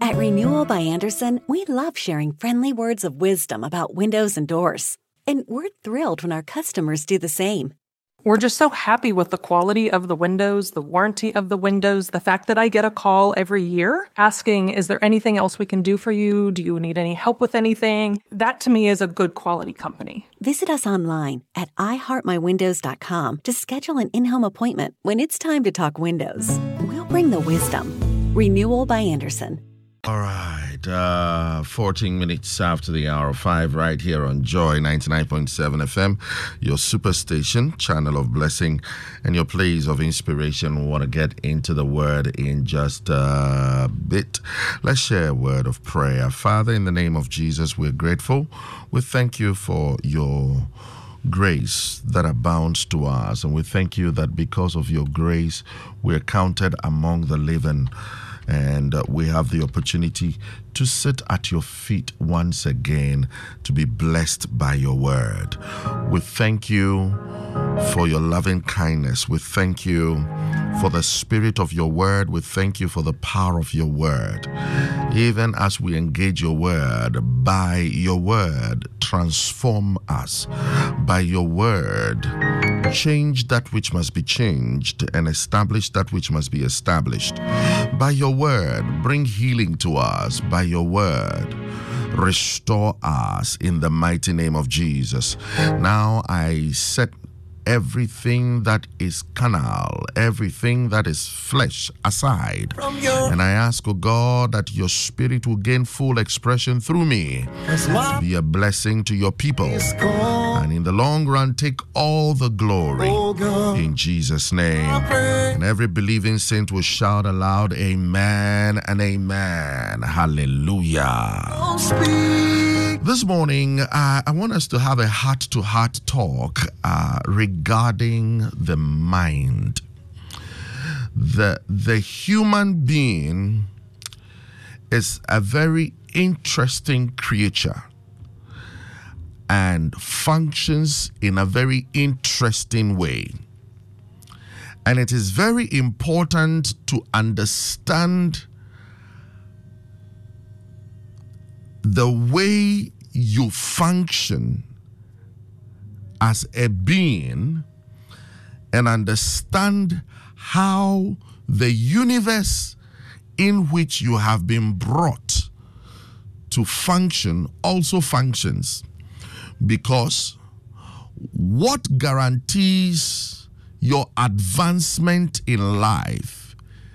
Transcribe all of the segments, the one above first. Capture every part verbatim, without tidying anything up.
At Renewal by Andersen, we love sharing friendly words of wisdom about windows and doors. And we're thrilled when our customers do the same. We're just so happy with the quality of the windows, the warranty of the windows, the fact that I get a call every year asking, is there anything else we can do for you? Do you need any help with anything? That to me is a good quality company. Visit us online at i heart my windows dot com to schedule an in-home appointment when it's time to talk windows. We'll bring the wisdom. Renewal by Andersen. All right, uh, fourteen minutes after the hour of five, right here on Joy ninety-nine point seven F M, your superstation, channel of blessing, and your place of inspiration. We want to get into the word in just a bit. Let's share a word of prayer. Father, in the name of Jesus, we're grateful. We thank you for your grace that abounds to us, and we thank you that because of your grace, we're counted among the living. And uh, we have the opportunity to sit at your feet once again to be blessed by your word. We thank you for your loving kindness. We thank you for the spirit of your word. We thank you for the power of your word. Even as we engage your word, by your word, transform us. By your word, change that which must be changed and establish that which must be established. By your word, bring healing to us. By your word, restore us in the mighty name of Jesus. Now I set everything that is carnal, everything that is flesh aside. And I ask, oh God, that your spirit will gain full expression through me. Be a blessing to your people. And in the long run, take all the glory. In Jesus' name. And every believing saint will shout aloud, amen and amen. Hallelujah. This morning, uh, I want us to have a heart-to-heart talk uh, regarding the mind. The, the human being is a very interesting creature and functions in a very interesting way. And it is very important to understand the way you function as a being and understand how the universe in which you have been brought to function also functions. Because what guarantees your advancement in life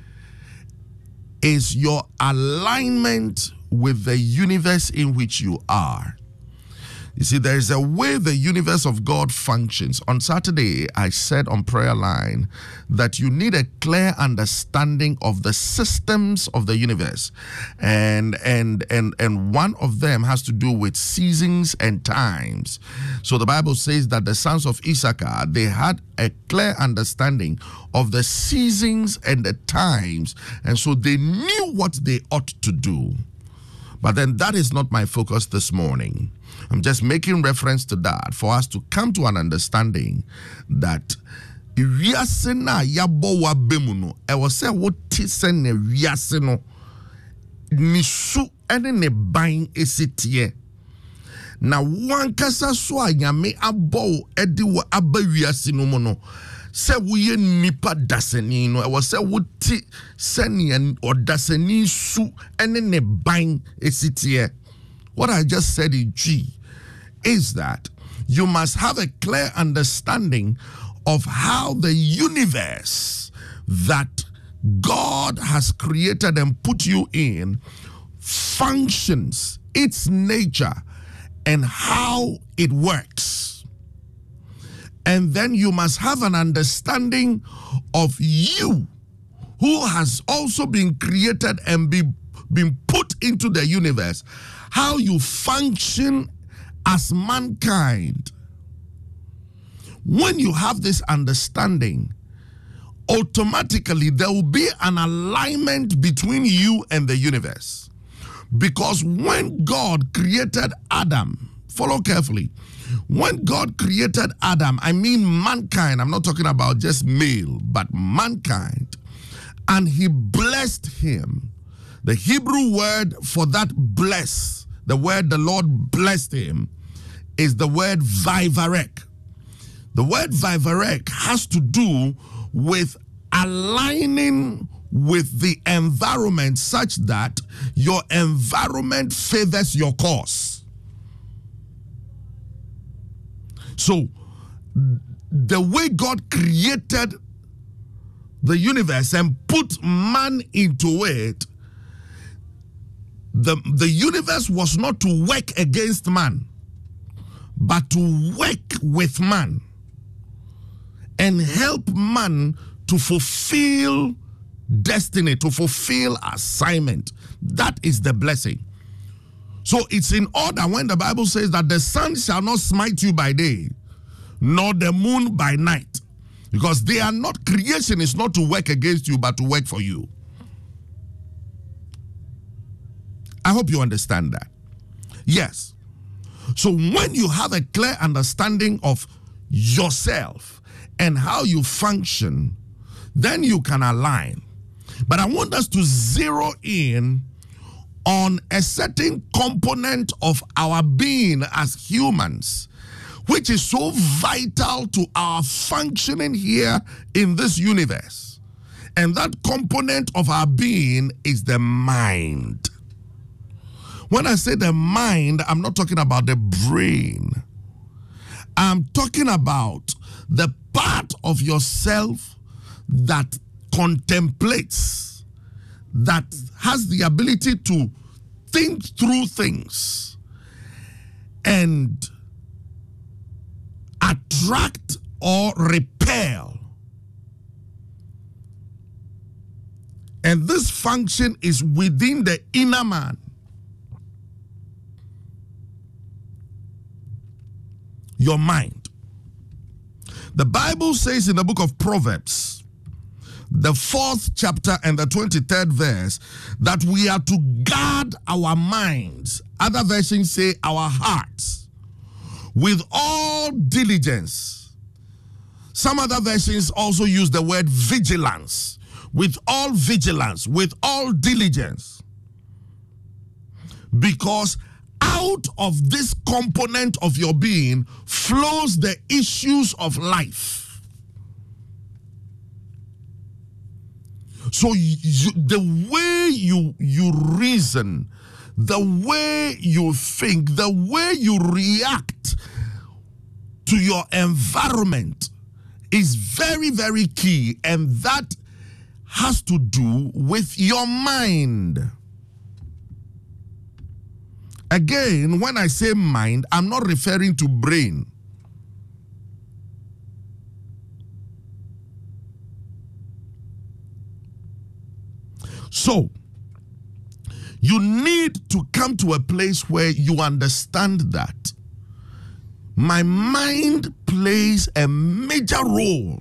is your alignment with the universe in which you are. You see, there is a way the universe of God functions. On Saturday, I said on Prayer Line that you need a clear understanding of the systems of the universe. And, and, and, and one of them has to do with seasons and times. So the Bible says that the sons of Issachar, they had a clear understanding of the seasons and the times. And so they knew what they ought to do. But then that is not my focus this morning. I'm just making reference to that for us to come to an understanding that wiase na yabo wa bemuno e wo se wo ti se na wiase no ni su ene ne ban esitie na wankasa so anyame abo e de wo aba wiase no mo no se wo ye nipa dasani no e wo se wo ti se ne odasani su ene ne ban esitie. What I just said in G is that you must have a clear understanding of how the universe that God has created and put you in functions, its nature, and how it works. And then you must have an understanding of you, who has also been created and be, been put into the universe, how you function as mankind. When you have this understanding, automatically there will be an alignment between you and the universe. Because when God created Adam, follow carefully, when God created Adam, I mean mankind, I'm not talking about just male, but mankind, and he blessed him, The Hebrew word for that bless, the word the Lord blessed him, is the word vivarek. The word vivarek has to do with aligning with the environment such that your environment favors your cause. So, the way God created the universe and put man into it, the, the universe was not to work against man, but to work with man and help man to fulfill destiny, to fulfill assignment. That is the blessing. So it's in order when the Bible says that the sun shall not smite you by day, nor the moon by night. Because they are not, creation is not to work against you, but to work for you. I hope you understand that. Yes. So when you have a clear understanding of yourself and how you function, then you can align. But I want us to zero in on a certain component of our being as humans, which is so vital to our functioning here in this universe. And that component of our being is the mind. When I say the mind, I'm not talking about the brain. I'm talking about the part of yourself that contemplates, that has the ability to think through things and attract or repel. And this function is within the inner man. Your mind. The Bible says in the book of Proverbs, the fourth chapter and the twenty-third verse, that we are to guard our minds. Other versions say our hearts with all diligence. Some other versions also use the word vigilance. With all vigilance, with all diligence. Because out of this component of your being flows the issues of life. So you, the way you, you reason, the way you think, the way you react to your environment is very, very key, and that has to do with your mind. Again, when I say mind, I'm not referring to brain. So, you need to come to a place where you understand that my mind plays a major role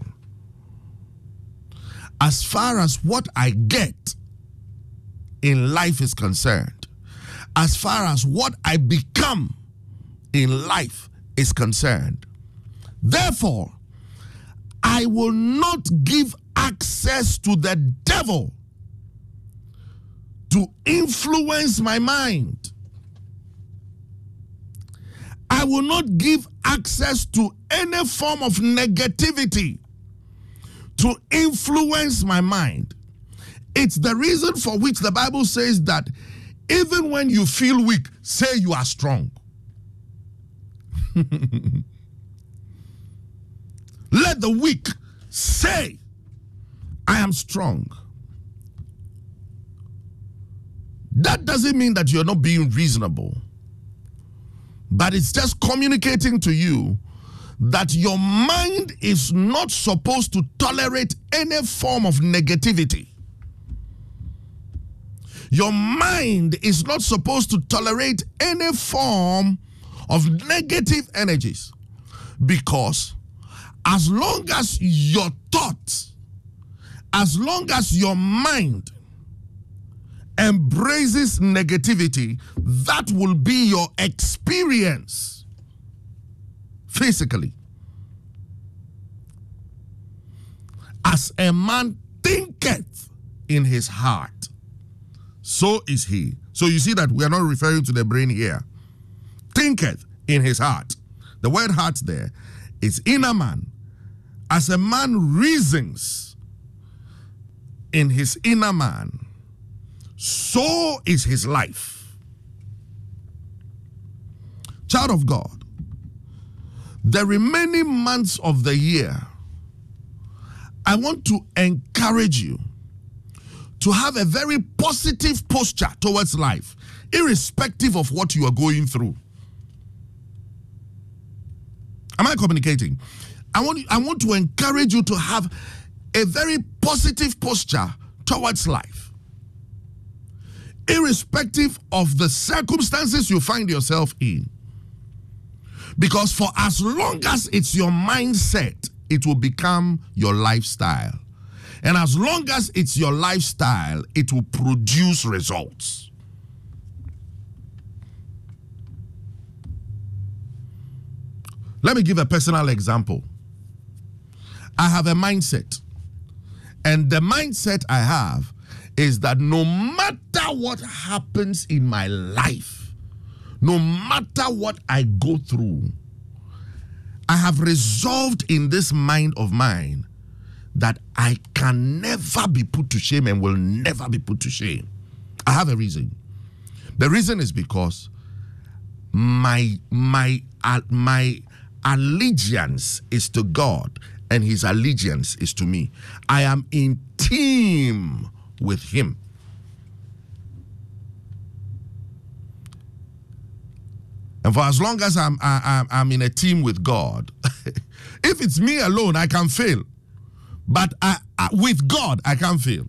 as far as what I get in life is concerned, as far as what I become in life is concerned. Therefore, I will not give access to the devil to influence my mind. I will not give access to any form of negativity to influence my mind. It's the reason for which the Bible says that even when you feel weak, say you are strong. Let the weak say, I am strong. That doesn't mean that you're not being reasonable, but it's just communicating to you that your mind is not supposed to tolerate any form of negativity. Your mind is not supposed to tolerate any form of negative energies, because as long as your thoughts, as long as your mind embraces negativity, that will be your experience physically. As a man thinketh in his heart, so is he. So you see that we are not referring to the brain here. Thinketh in his heart. The word heart there is inner man. As a man reasons in his inner man, so is his life. Child of God, the remaining months of the year, I want to encourage you to have a very positive posture towards life, irrespective of what you are going through. Am I communicating? I want, I want to encourage you to have a very positive posture towards life, irrespective of the circumstances you find yourself in. Because for as long as it's your mindset, it will become your lifestyle. And as long as it's your lifestyle, it will produce results. Let me give a personal example. I have a mindset. And the mindset I have is that no matter what happens in my life, no matter what I go through, I have resolved in this mind of mine that I can never be put to shame and will never be put to shame. I have a reason. The reason is because my my uh, my allegiance is to God and his allegiance is to me. I am in team with him. And for as long as I'm, I, I'm in a team with God, if it's me alone, I can fail. But I, I, with God, I can't fail.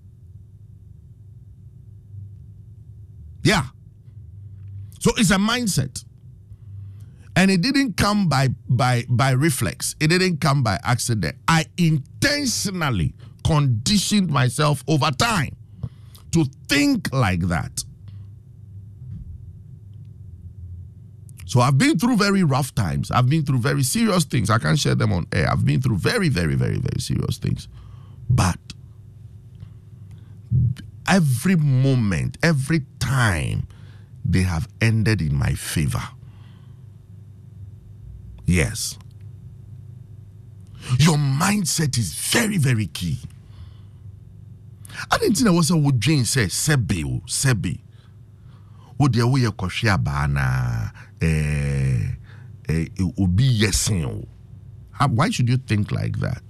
Yeah. So it's a mindset. And it didn't come by, by, by reflex. It didn't come by accident. I intentionally conditioned myself over time to think like that. So I've been through very rough times. I've been through very serious things. I can't share them on air. I've been through very, very, very, very serious things. But every moment, every time, they have ended in my favor. Yes. Your mindset is very, very key. I didn't think I was a would Jane say, Sebi, Sebi. Would you wear a bana? Eh, eh, it will be yes. Why should you think like that?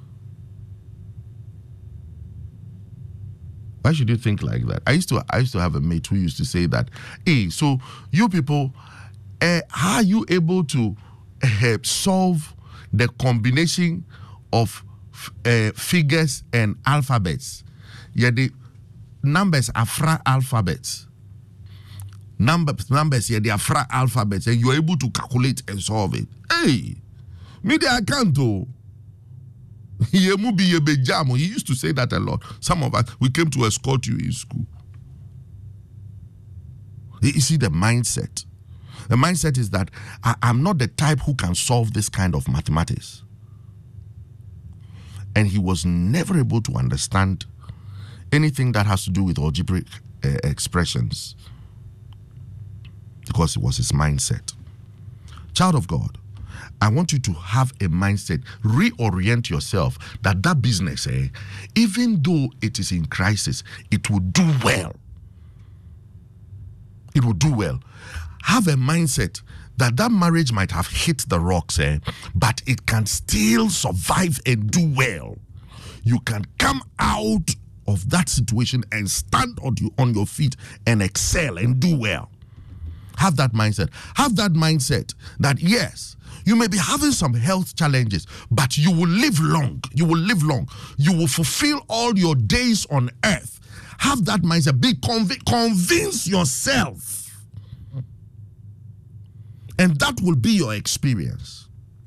Why should you think like that? I used to I used to have a mate who used to say that, hey, so you people, uh, how are you able to uh, solve the combination of uh, figures and alphabets? Yeah, the numbers are fra alphabets. Numbers, numbers, yeah, they are fra alphabets, and you're able to calculate and solve it. Hey, me I can't do. He used to say that a lot. Some of us, we came to escort you in school. You see the mindset. The mindset is that I, I'm not the type who can solve this kind of mathematics. And he was never able to understand anything that has to do with algebraic uh, expressions, because it was his mindset. Child of God, I want you to have a mindset, reorient yourself that that business, eh, even though it is in crisis, it will do well. It will do well. Have a mindset that that marriage might have hit the rocks, eh, but it can still survive and do well. You can come out of that situation and stand on, you, on your feet and excel and do well. Have that mindset. Have that mindset that, yes, you may be having some health challenges, but you will live long. You will live long. You will fulfill all your days on earth. Have that mindset. Be conv- convince yourself. And that will be your experience.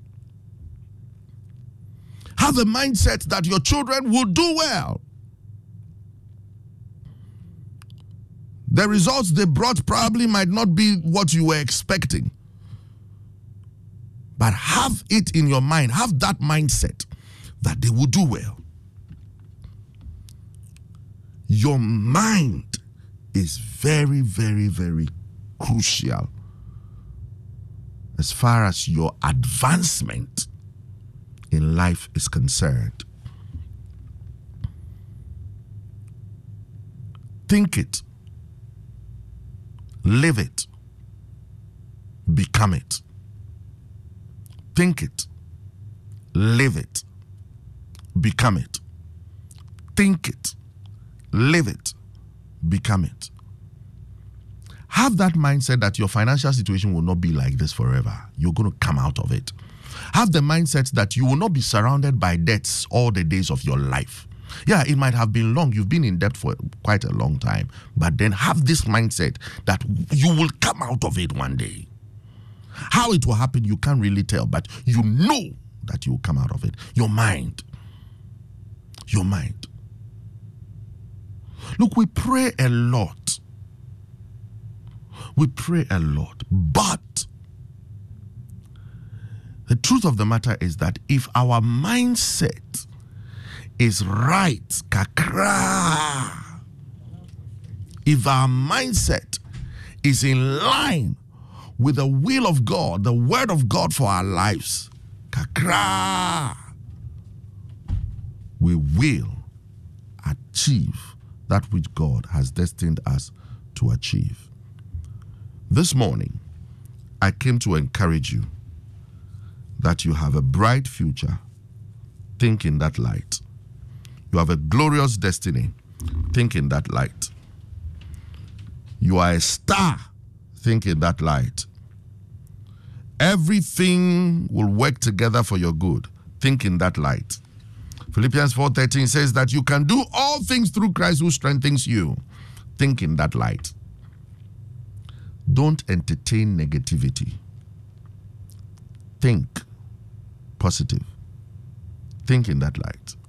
Have a mindset that your children will do well. The results they brought probably might not be what you were expecting. But have it in your mind, have that mindset that they will do well. Your mind is very, very, very crucial as far as your advancement in life is concerned. Think it, live it, become it. Think it, live it, become it. Think it, live it, become it. Have that mindset that your financial situation will not be like this forever. You're going to come out of it. Have the mindset that you will not be surrounded by debts all the days of your life. Yeah, it might have been long. You've been in debt for quite a long time. But then have this mindset that you will come out of it one day. How it will happen, you can't really tell. But you know that you will come out of it. Your mind. Your mind. Look, we pray a lot. We pray a lot. But the truth of the matter is that if our mindset is right, kakra, if our mindset is in line with the will of God, the word of God for our lives, kakra, we will achieve that which God has destined us to achieve. This morning, I came to encourage you that you have a bright future. Think in that light. You have a glorious destiny. Think in that light. You are a star. Think in that light. Everything will work together for your good. Think in that light. Philippians four thirteen says that you can do all things through Christ who strengthens you. Think in that light. Don't entertain negativity. Think positive. Think in that light.